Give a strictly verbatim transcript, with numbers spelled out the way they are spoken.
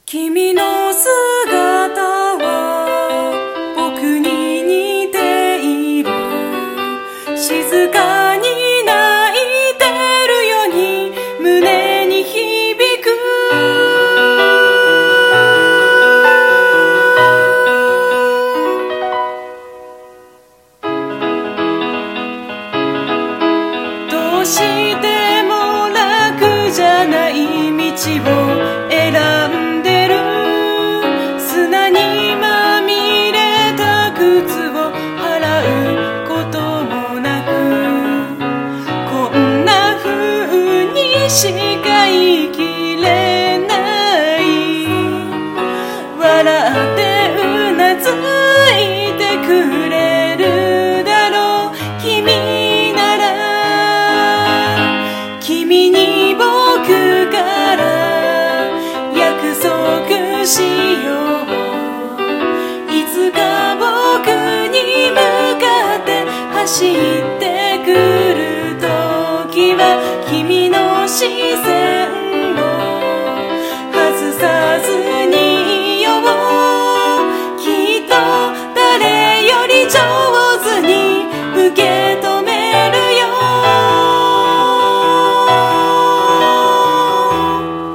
君の姿は僕に似ている。静かに泣いてるように胸に響く。どうしても楽じゃない道を